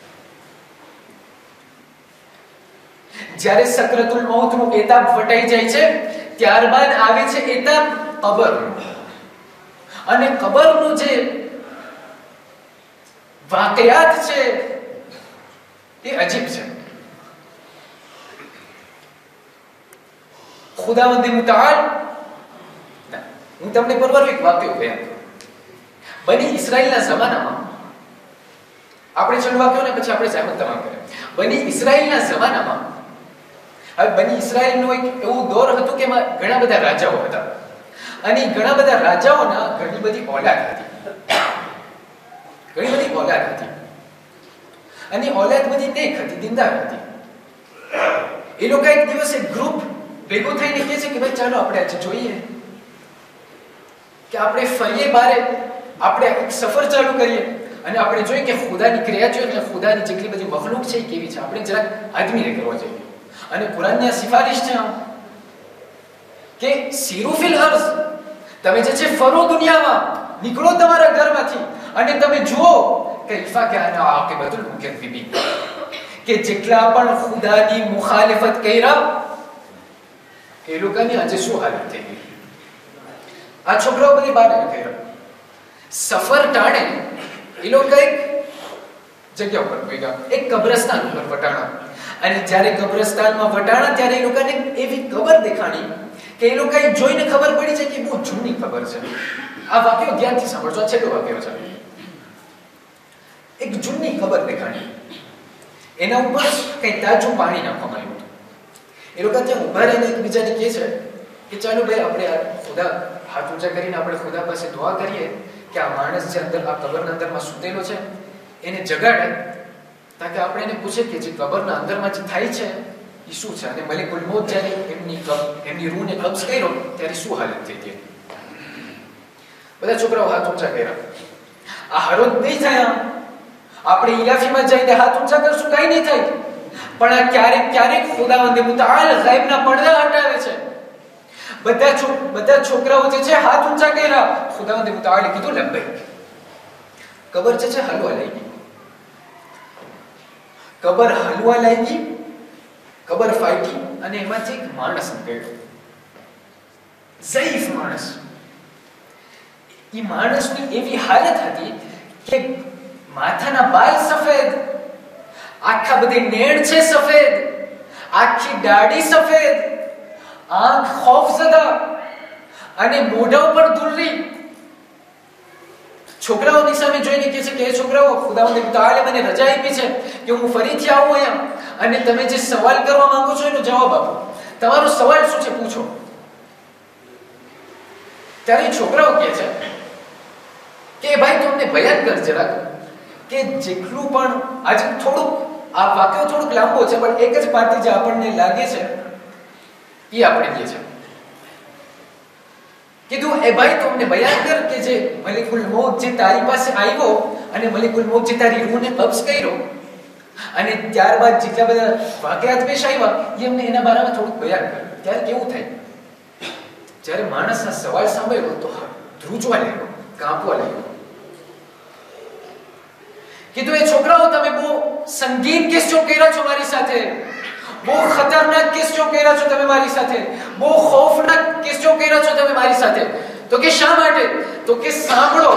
જ્યારે સકરતુલ મૌત નું ઇતાબ વટાઈ જાય છે, ત્યારબાદ આવે છે ઇતાબ કબર. અને કબરનું જે વાકયાત છે એ અજીબ છે. ખુદાવંદ મુતઆલ, હું તમને પરવાર એક વાક્ય બયાન કરું. બની ઇસ્રાઈલના જમાનામાં, આપણે છેલ્લું વાક્ય ને પછી આપણે જહેમત તમામ કરીએ. બની ઇસ્રાઈલના જમાનામાં, હવે બની ઇસ્રાઈલનો એક એવું દોર હતો કે એમાં ઘણા બધા રાજાઓ હતા અને ઘણા બધા રાજાઓના ઘણી બધી ઓલાદ હતી. ઘણી બધી ઓલાદ હતી અને ઓલાદ બધી નેક હતી, દીનદાર હતી. એ લોકો એક દિવસ એક ગ્રુપ ભેગું થઈને કહે છે કે ભાઈ ચાલો આપણે આજે જોઈએ કે આપણે ફરીએ બારે, આપણે એક સફર ચાલુ કરીએ અને આપણે જોઈએ કે ખુદાની ક્રિયાચો એટલે ખુદાની જેટલી બધી મખલૂક છે એ કેવી છે. આપણે જરાક આદમીને કરવા જોઈએ. અને કુરાનની સિફારિશ છે કે સીરુ ફિલ અર્ઝ, તમે જે છે ફરો દુનિયામાં, નીકળો તમારા ઘરમાંથી અને તમે જુઓ કૈફા કાના આકિબતુલ મુકદ્દિબીન, કે જેટલા પણ ખુદાની મુખાલિફત કર્યા એ લોકોની આજે શું હાલત થઈ ગઈ. આ છોકરાઓ બધી બહાર નીકળ્યા, સફર ટાણે એ લોકો એક જગ્યા ઉપર ગયા, એક કબ્રસ્તાન ઉપર વટાણા. અને જ્યારે કબ્રસ્તાનમાં વટાણા ત્યારે એ લોકોને એવી કબર દેખાણી કે એ લોકોએ જોઈને ખબર પડી છે કે બહુ જૂની કબર છે. આ વાક્યો ધ્યાનથી સાંભળજો, આ છેલ્લો વાક્યો છે. એક જૂની કબર દેખાણી, એના ઉપર કઈ તાજું પાણી નાખવામાં આવ્યું. એ લોકો ત્યાં ઉભા રહીને એકબીજાને કહે છે કે ચાલો ભાઈ આપણે આ ખુદા હાથ ઊંચા કરીને આપણે ખુદા પાસે દુઆ કરીએ કે આ માણસ જે અંદર આ કબરના અંદરમાં સૂતેલો છે એને જગાડે, તાકે આપણે એને પૂછે કે જે કબરના અંદરમાં જે થાય છે એ શું છે, અને મલિકુલ મૌત જ્યારે એમની એમની રૂહને કબ્ઝ કર્યો ત્યારે શું હાલત થઈ હતી. બધા છોકરાઓ હાથ ઊંચા કર્યા. આ હરોજ નહીં થાય. આપણે ઇલાફીમાં જઈને હાથ ઊંચા કરશું કઈ નહીં થાય, પણ આ ક્યારેક ક્યારેક ખુદાવંદે મુતઆલ ગાયબના પડદા હટાવે છે. બધા છો બધા છોકરાઓ જે છે હાથ ઊંચા કર્યા. ખુદાવંદે મુતઆલે કીધું લબ્બૈક. કબર જે છે હલવા લાગી. કબર હલવા લાગી, કબર ફાટી અને એમાંથી એક માણસ નીકળ્યો. ઝઈફ માણસ. એ માણસની એવી હાલત હતી કે માથાના બાલ સફેદ, આખા બધી નેણ છે સફેદ, આખી દાઢી સફેદ, આંખ ખૌફઝદા અને મોઢા ઉપર દુર્રી. છોકરાઓની સામે જોઈને કહે છે કે એ છોકરાઓ, ખુદાવંદ તાઆલા મને રજા આપી છે કે હું ફરીથી આવું અહીંયા અને તમે જે સવાલ કરવા માંગો છો એનો જવાબ આપો. તમારો સવાલ શું છે પૂછો. ત્યારે છોકરાઓ કહે છે કે ભાઈ તું અમને બયાન કર જરાક કે જેટલું પણ આજે થોડુંક આ વાક્ય થોડુંક લાંબો છે પણ એક જ પાર્ટી જે આપણને લાગે છે એ આપણે કહે છે. કીધું એ ભાઈ તું અમને બયાન કર કે જે મલિકુલ મૌત જે તારી પાસે આવ્યો અને મલિકુલ મૌત જે તારી રૂહને કબ્ઝ કર્યો અને ત્યારબાદ જેટલા બધા વાક્યાત પેશ આવ્યા એ અમને એના બારામાં થોડુંક બયાન કર. ત્યારે કેવું થાય, જ્યારે માણસ આ સવાલ સાંભળ્યો તો ધ્રુજવા લાગ્યો, કાંપવા લાગ્યો. કીધું એ છોકરાઓ તમે બહુ સંગીન કેસો કર્યા છો મારી સાથે, બહુ ખતરનાક કેસો કર્યા છો તમે મારી સાથે, બહુ ખૌફનાક કેસો કર્યા છો તમે મારી સાથે. તો કે શા માટે? તો કે સાંભળો,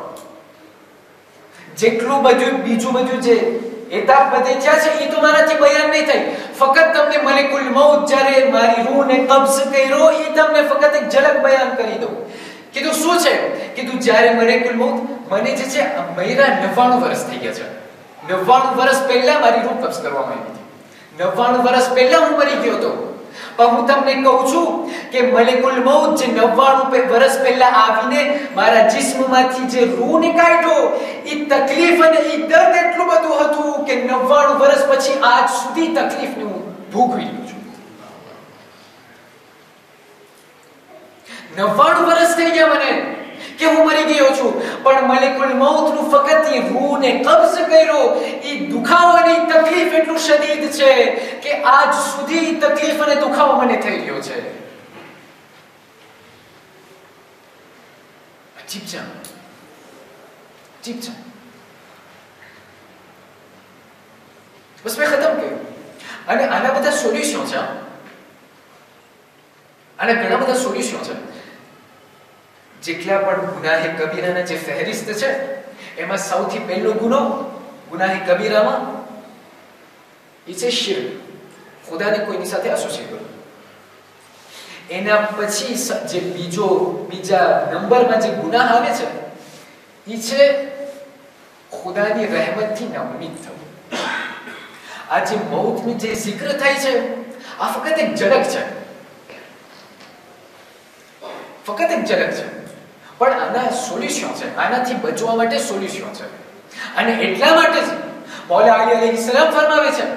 જેટલું બધું બીજું બધું જે એતાબ બધે થયા છે એ તો મારાથી બયાન નહીં થાય. ફક્ત તમને મલિકુલ મૌત જ્યારે મારી રૂહને કબ્ઝ કર્યો એ તમને ફક્ત એક ઝલક બયાન કરી દઉં. કીધું શું છે? કીધું જ્યારે મલિકુલ મૌત મને જે છે મહિરા નવ્વાણું વર્ષ થઈ ગયા છે. નવ્વાણું વર્ષ પહેલા મારી રૂહ કબ્ઝ કરવામાં આવી હતી. નવ્વાણું વર્ષ પહેલા હું મરી ગયો હતો. પણ હું તમને કહું છું કે મલિકુલ મૌત જે નવ્વાણું વર્ષ પહેલા આવીને મારા જિસ્મમાંથી જે રૂહને કાઢ્યો એ તકલીફ અને એ દર્દ એટલું બધું હતું કે નવ્વાણું વર્ષ પછી આજ સુધી તકલીફને હું ભોગવી રહ્યો છું. નવ્વાણું વર્ષ થઈ ગયા મને કે હું મરી ગયો છું, પણ મલિકુલ મૌતનું ફક્ત એ રૂહને કબ્ઝ કર્યો એ દુખાવો અને તકલીફ એટલું શદીદ છે કે આજ સુધી તકલીફ અને દુખાવો મને થઈ રહ્યો છે. અજીબ છે, અજીબ છે. બસ મેં ખતમ કર્યું. અને આના બધા સોલ્યુશન છે, આના ઘણા બધા સોલ્યુશન છે. જેટલા પણ ગુનાહે કબીરાના જે ફહેરિસ્ત છે એમાં સૌથી પહેલો ગુનો ગુનાહે કબીરામાં એ છે શિર્ક, ખુદાને કોઈની સાથે એસોસિએટ કરવું. એના પછી જે બીજો બીજા નંબરમાં જે ગુનાહ આવે છે એ છે ખુદાની રહેમતથી નાઉમીદ થવું. આ જે મૌતનું જે zikr થાય છે આ ફક્ત એક ઝલક છે, ફક્ત એક ઝલક છે. પણ આના સોલ્યુશન છે, આનાથી બચવા માટે સોલ્યુશન છે. અને એટલા માટે જ મૌલા અલી અલૈહિ સલામ ફરમાવે છે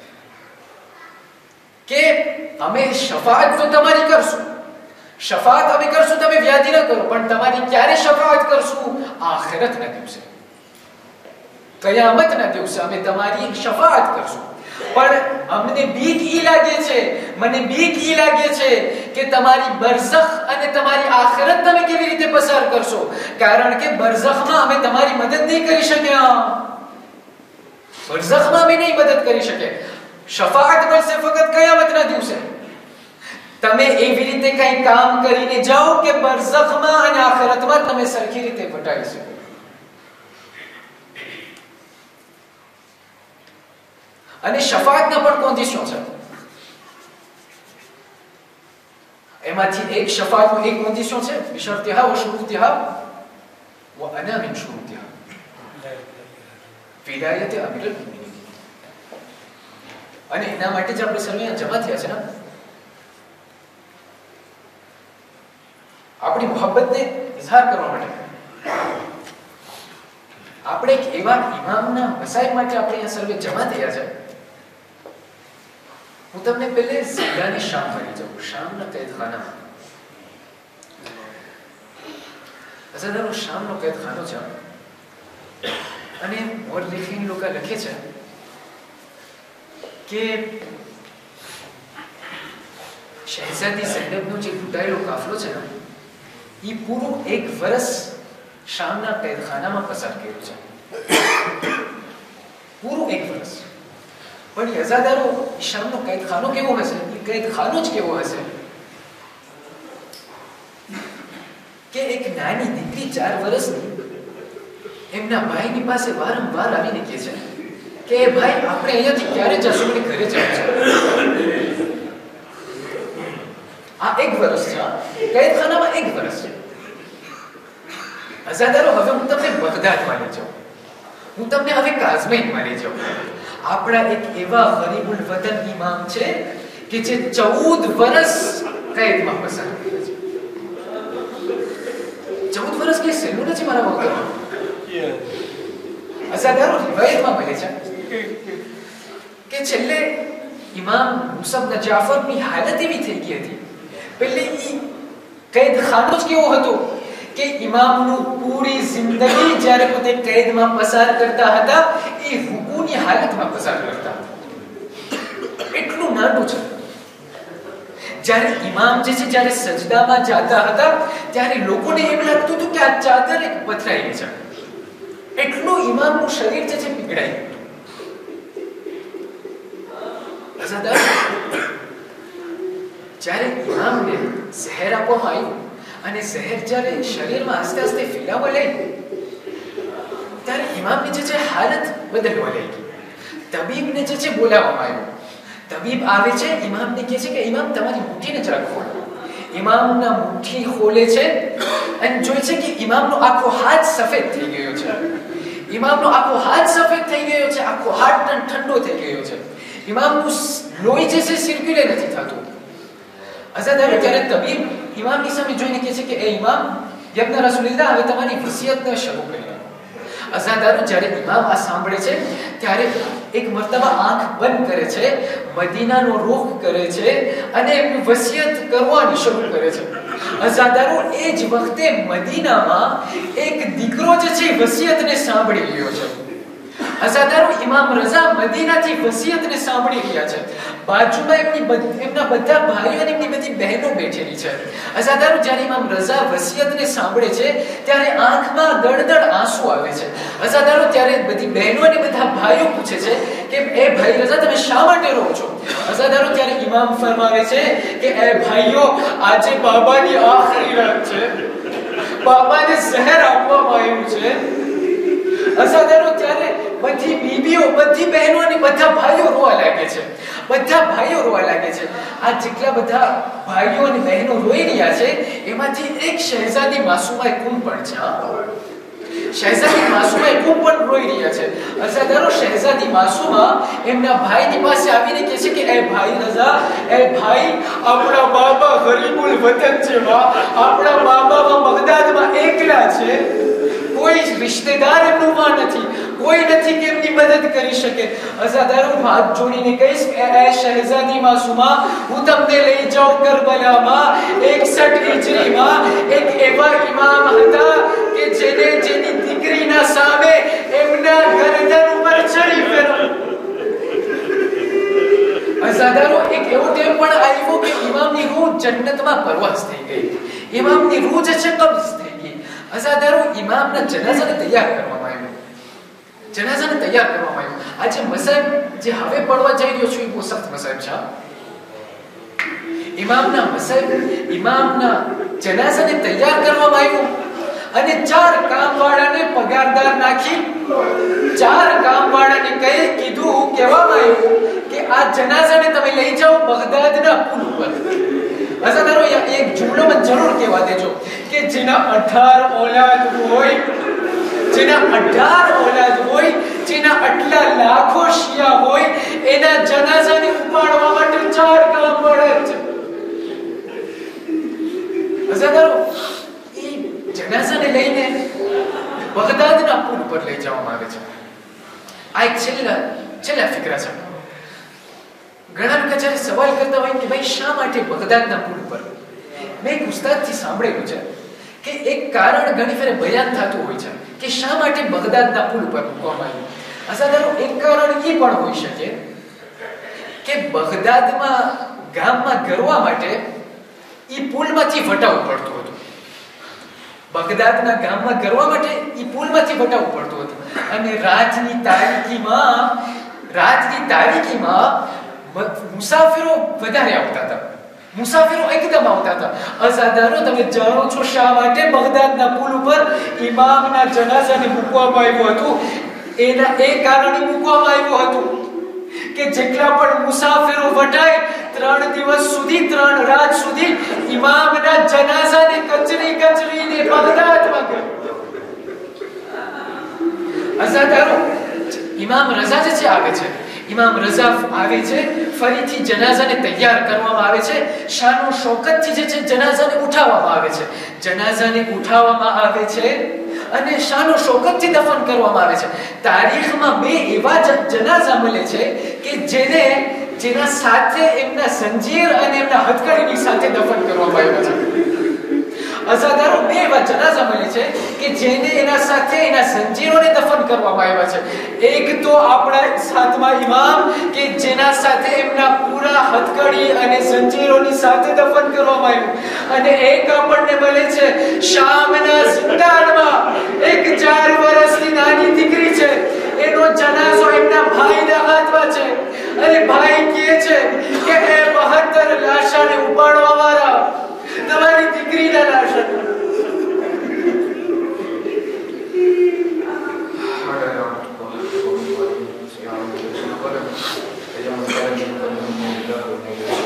કે અમે શફાઅત તો તમારી કરશું, શફાઅત અમે કરશું, તમે વ્યાધિ ન કરો, પણ તમારી ક્યારે શફાઅત કરશું? આખિરતના દિવસે, કયામતના દિવસે અમે તમારી શફાઅત કરશું. પણ અમને બીક ઈ લાગે છે, મને બીક ઈ લાગે છે કે તમારી બરઝખ અને તમારી આખિરત તમે કેવી રીતે પસાર કરશો, કારણ કે બરઝખમાં અમે તમારી મદદ નહીં કરી શક્યા, બરઝખમાં અમે નહીં મદદ કરી શકે. શફાઅત મળશે ફક્ત કયામતના દિવસે. તમે એવી રીતે કઈ કામ કરીને જાઓ કે બરઝખમાં અને આખિરતમાં તમે સરખી રીતે વટાવી શકો. અને શફાઅતના પણ કોન્ડિશન છે. એમાંથી એક શફાઅતનું એક કોન્ડિશન છે બિશરતિહા વ શુરુતિહા વ અના મિન શુરુતિહા વિલાયત અમીરુલ મુમિનીન. અને એના માટે જ આપણે સર્વે જમા થયા છે ને. ઇઝહાર કરવા માટે આપણે એક એવા ઇમામના મસાઈલ માટે આપણે અહીંયા સર્વે જમા થયા છે. હું તમને પહેલે ઝિંદાની શામ મળી જાઉં, શામના કેદખાના. અઝાદારો શામનો કેદખાનો છે અને મોરલેખીન લોકો લખે છે કે શહેઝાદી ઝૈનબનો જે લૂંટાયેલો કાફલો છે ને એ પૂરું એક વર્ષ શામના કેદખાનામાં પસાર કર્યું છે. પૂરું એક વર્ષ. પણ અઝાદારો શામનો કેદખાનો કેવો હશે? એ કેદખાનો જ કેવો હશે કે એક નાની દીકરી ચાર વર્ષની એમના ભાઈની પાસે વારંવાર આવીને કહે છે કે ભાઈ આપણે અહીંયાથી ક્યારે જશું, મને ઘરે જવું છે. આ એક વર્ષ છે, કેદખાનામાં એક વર્ષ છે. અઝાદારો હવે હું તમને બગદાદમાં લઈ જાઉં, હું તમને હવે કાઝમાઈનમાં લઈ જાઉં. આપણા એક એવા ગરીબુલ વતન ઇમામ છે કે જે ચૌદ વર્ષ કેદમાં પસાર કર્યા છે. ચૌદ વર્ષ કે સહેલું નથી મારા વખતમાં. અઝાદારો રિવાયતમાં મળે છે કે છેલ્લે ઇમામ મુસા ઇબ્ન જાફરની હાલત એવી થઈ ગઈ હતી. પહેલે ઈ કેદખાનો જ કેવો હતો કે ઇમામનું પૂરી જિંદગી જ્યારે પોતે કેદમાં પસાર કરતા હતા એ રૂકુની હાલતમાં પસાર કરતા હતા. એટલું નાનું છે. જ્યારે ઇમામ જે છે જ્યારે સજદામાં જાતા હતા ત્યારે લોકોને એમ લાગતું હતું કે આ ચાદર એક પથરાયેલી છે. એટલું ઇમામનું શરીર જે છે પીગળાયું. જ્યારે ઇમામને ઝહેર આપવામાં આવ્યું અને ઝહેર જ્યારે શરીરમાં આસ્તે આસ્તે ફેલાવા લાગી ત્યારે ઇમામની જે છે હાલત બદલવા લાગી. તબીબને જે છે બોલાવવામાં આવ્યો. તબીબ આવે છે, ઇમામને કહે છે કે ઇમામ તમારી મુઠ્ઠીને જરાક ખોલો. ઇમામના મુઠ્ઠી ખોલે છે અને જોઈ છે કે ઇમામનો આખો હાથ સફેદ થઈ ગયો છે. ઇમામનો આખો હાથ સફેદ થઈ ગયો છે, આખો હાથ ઠંડો થઈ ગયો છે. ઇમામનું લોહી જે છે સર્ક્યુલેટ નથી થતું. અઝાદારો ત્યારે તબીબ ઇમામની સામે જોઈને કહે છે કે એ ઇમામ યબ્ન રસૂલિલ્લાહ હવે તમારી વસિયતને શરૂ કરી. અઝાદારો જ્યારે ઇમામ આ સાંભળે છે ત્યારે એક મર્તબા આંખ બંધ કરે છે, મદીનાનો રૂખ કરે છે અને એમની વસિયત કરવાની શરૂ કરે છે. અઝાદારો એ જ વખતે મદીનામાં એક દીકરો જે છે વસિયતને સાંભળી રહ્યો છે. અઝાદારો ઇમામ રઝા મદીનાથી વસિયતને સાંભળી રહ્યા છે. બાજુમાં એમની એમના બધા ભાઈઓ અને એમની બધી બહેનો બેઠેલી છે. અઝાદારો જ્યારે ઇમામ રઝા વસિયતને સાંભળે છે ત્યારે આંખમાં દળદળ આંસુ આવે છે. અઝાદારો ત્યારે બધી બહેનો અને બધા ભાઈઓ પૂછે છે કે એ ભાઈ રઝા તમે શા માટે રહો છો? અઝાદારો ત્યારે ઇમામ ફરમાવે છે કે એ ભાઈઓ આજે બાબાની આખરી રાત છે, બાબાને ઝહેર આપવામાં આવ્યું છે. અઝાદારો ત્યારે બધી બીબીઓ, બધી બહેનો અને બધા ભાઈઓ રોવા લાગે છે. બધા ભાઈઓ રોવા લાગે છે. આ જેટલા બધા ભાઈઓ અને બહેનો રોઈ રહ્યા છે એમાંથી એક શહેઝાદી માસૂમા કુમ પણ છે. શહેઝાદી માસૂમા કુમ પણ રોઈ રહ્યા છે. અઝાદારો શહેઝાદી માસૂમા એમના ભાઈની પાસે આવીને કહે છે કે એ ભાઈ રઝા, એ ભાઈ આપણા બાબા ગરીબુલ વતન છે, આપણા બાબા બગદાદમાં એકલા છે, કોઈ રિશ્તેદાર એમનું માં નથી, કોઈ નથી કે એમની મદદ કરી શકે. અઝાદારો હાથ જોડીને કહીશ કે એ શહેઝાદી માસૂમા હું તમને લઈ જાઉં કરબલામાં. એકસઠ હિજરીમાં એક એવા ઇમામ હતા કે જેને જેની દીકરીના સામે એમના ગરદન ઉપર ચડી ફેરવ. અઝાદારો એક એવો ટેમ પણ આવ્યો કે ઇમામની રૂહ જન્નતમાં પરવાસ થઈ ગઈ. ઇમામની રૂહ જે છે કબ્ઝ થઈ ગઈ. અઝાદારો ઇમામના જનાઝાને તૈયાર કરવામાં આવ્યો. જનાઝાને તૈયાર કરવામાં આવ્યો. આજે મસાઈબ જે હવે પડવા જઈ રહ્યો છું એ બહુ સખ્ત મસાઈબ છે. ઇમામના મસાઈબ, ઇમામના જનાઝાને તૈયાર કરવામાં આવ્યો અને ચાર કામવાળાને પગારદાર નાખી ચાર કામવાળાને કહી કીધું કહેવામાં આવ્યું કે આ જનાઝાને તમે લઈ જાઓ બગદાદના પુલ ઉપર. અઝાદારો એક જુમલામાં જરૂર કહેવા દેજો કે જેના અઢાર ઓલાદ હોય, જેના અઢાર ઓલાદ હોય, જેના આટલા લાખો શિયા હોય, એના જનાઝાને ઉપાડવા માટે ચાર કામવાળા છે. અઝાદારો એ જનાઝાને લઈને બગદાદના પુલ પર લઈ જવામાં આવે છે. આ એક છેલ્લા છેલ્લા ફિકરા છે. ઘણા લોકો જ્યારે સવાલ કરતા હોય કે ભાઈ શા માટે બગદાદના પુલ પર, મેં એક ઉસ્તાદથી સાંભળેલું છે કે એક કારણ ઘણી ફેરે બયાન થતું હોય છે કે શા માટે બગદાદના પુલ પર મૂકવામાં આવ્યું. અસાધારણ એક કારણ એ પણ હોઈ શકે કે બગદાદમાં ગામમાં ગરવા માટે ઈ પુલમાંથી વટાવવું પડતું હતું. બગદાદના ગામમાં ગરવા માટે ઈ પુલમાંથી વટાવવું પડતું હતું અને રાતની તારીખીમાં રાતની તારીખીમાં મુસાફિરો વધારે આવતા હતા. મુસાફિરો એકદમ આવતા હતા. અસાધારણ તમે જાણો છો શા માટે બગદાદના પુલ ઉપર ઇમામના જનાઝાને મૂકવામાં આવ્યું હતું? એના એ કારણે મૂકવામાં આવ્યું હતું કે જેટલા પણ મુસાફિરો વટાય ત્રણ દિવસ સુધી ત્રણ રાત સુધી ઇમામના જનાઝાને કચરી કચરીને બગદાદમાં ગયો. અસાધારણ ઇમામ રઝા જે છે આવે છે ઇમામ રઝા આવે છે, ફરીથી જનાઝાને તૈયાર કરવામાં આવે છે, શાનો શૌકતથી જે છે જનાઝાને ઉઠાવવામાં આવે છે. જનાઝાને ઉઠાવવામાં આવે છે અને શાનો શૌકતથી દફન કરવામાં આવે છે. તારીખમાં બે એવા જનાઝા મળે છે કે જેને જેના સાથે એમના સંજીર અને એમના હથકડીની સાથે દફન કરવામાં આવ્યા છે. અસાધારણ બે એવા જનાઝા મળે છે કે જેને એના સાથે એના સંજીરોને દફન કરવામાં આવ્યા છે. એક તો આપણા સાતમા ઇમામ કે જેના સાથે એમના પૂરા હથકડી અને સંજીરોની સાથે દફન કરવામાં આવ્યું અને એક આપણને મળે છે શામના જિંદાનમાં એક ચાર વર્ષની નાની દીકરી છે, એનો જનાઝો એમના ભાઈના હાથમાં છે અને ભાઈ કહે છે કે એ બહત્તર લાશને ઉપાડવા વાળા તમારી દીકરીના લાશ Thank you.